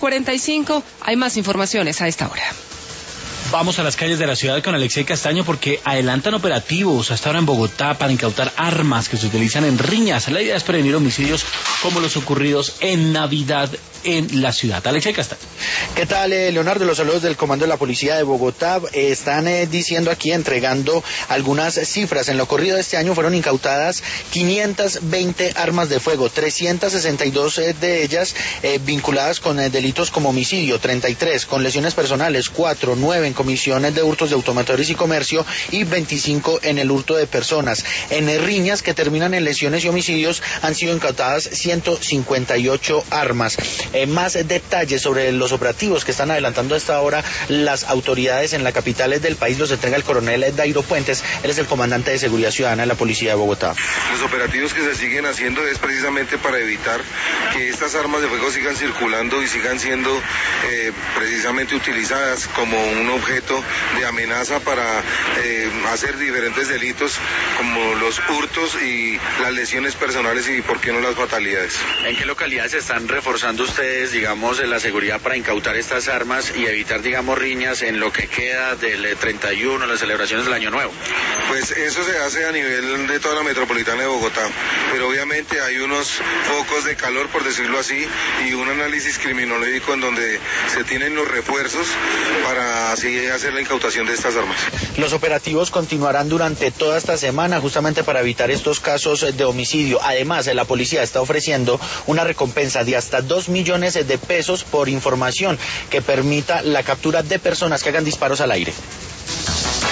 8:45, hay más informaciones a esta hora. Vamos a las calles de la ciudad con Alexei Castaño porque adelantan operativos hasta ahora en Bogotá para incautar armas que se utilizan en riñas. La idea es prevenir homicidios como los ocurridos en Navidad en la ciudad. Alexei Castaño. ¿Qué tal, Leonardo? Los saludos del Comando de la Policía de Bogotá. Están diciendo aquí, entregando algunas cifras. En lo corrido de este año fueron incautadas 520 armas de fuego, 362 de ellas vinculadas con delitos como homicidio, 33 con lesiones personales, 4, 9 en comisiones de hurtos de automotores y comercio y 25 en el hurto de personas. En riñas que terminan en lesiones y homicidios han sido incautadas 158 armas. Más detalles sobre los operativos que están adelantando a esta hora las autoridades en la capital del país los entrega el coronel Dairo Puentes. Él es el comandante de Seguridad Ciudadana de la Policía de Bogotá. Los operativos que se siguen haciendo es precisamente para evitar que estas armas de fuego sigan circulando y sigan siendo precisamente utilizadas como un objeto de amenaza para hacer diferentes delitos como los hurtos y las lesiones personales y por qué no las fatalidades. ¿En qué localidades están reforzando ustedes, digamos, la seguridad para incautar estas armas y evitar, digamos, riñas en lo que queda del 31, las celebraciones del Año Nuevo? Pues eso se hace a nivel de toda la metropolitana de Bogotá, pero obviamente hay unos focos de calor, por decirlo así, y un análisis criminológico en donde se tienen los refuerzos para así hacer la incautación de estas armas. Los operativos continuarán durante toda esta semana justamente para evitar estos casos de homicidio. Además, la policía está ofreciendo una recompensa de hasta 2 millones de pesos por información que permita la captura de personas que hagan disparos al aire.